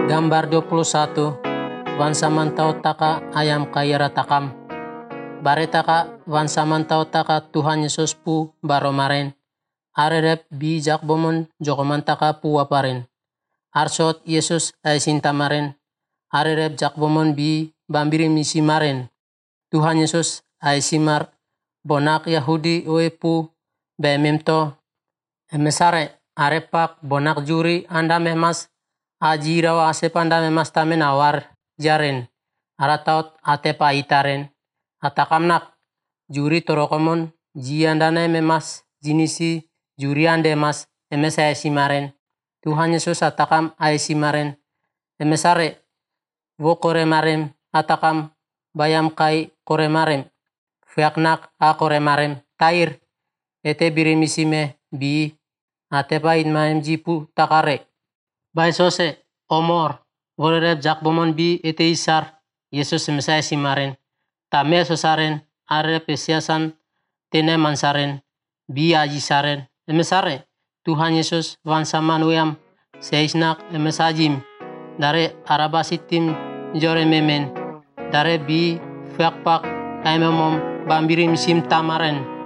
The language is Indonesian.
Gambar 21. Wansa mantau taka ayam kaya ratakam. Bare taka wansa mantau taka Tuhan Yesus pu baro maren. Arerep bi jak bomon jokoman taka pu waparen. Arsot Yesus ay sinta maren. Arerep jak bomon bi bambiri misi maren. Tuhan Yesus ay simar bonak Yahudi oe pu bememto. Emesare arepak bonak juri anda memas ajira wa asepanda memas tamen awar jaren. Arataut atepa itaren. Atakamnak juri torokomon jiandana memas jinisi juri ande mas emesa simaren. Tuhan Yesus atakam ay simaren. Emesare wo kore marem atakam bayam kai kore marem. Fiaknak a kore marem tair ete birimisime bi atepa itmaem jipu takare. Bai sose omor vorerep jak bomon bi ete isar Yesus emesa simaren. Tame sosaren arep esiasan tene mansaren bi ajisaren. Emesare Tuhan Yesus wansaman weam seisnak emesajim dare arabasitim jore memen dare bi fiakpak aimemom bambiri misim tamaren.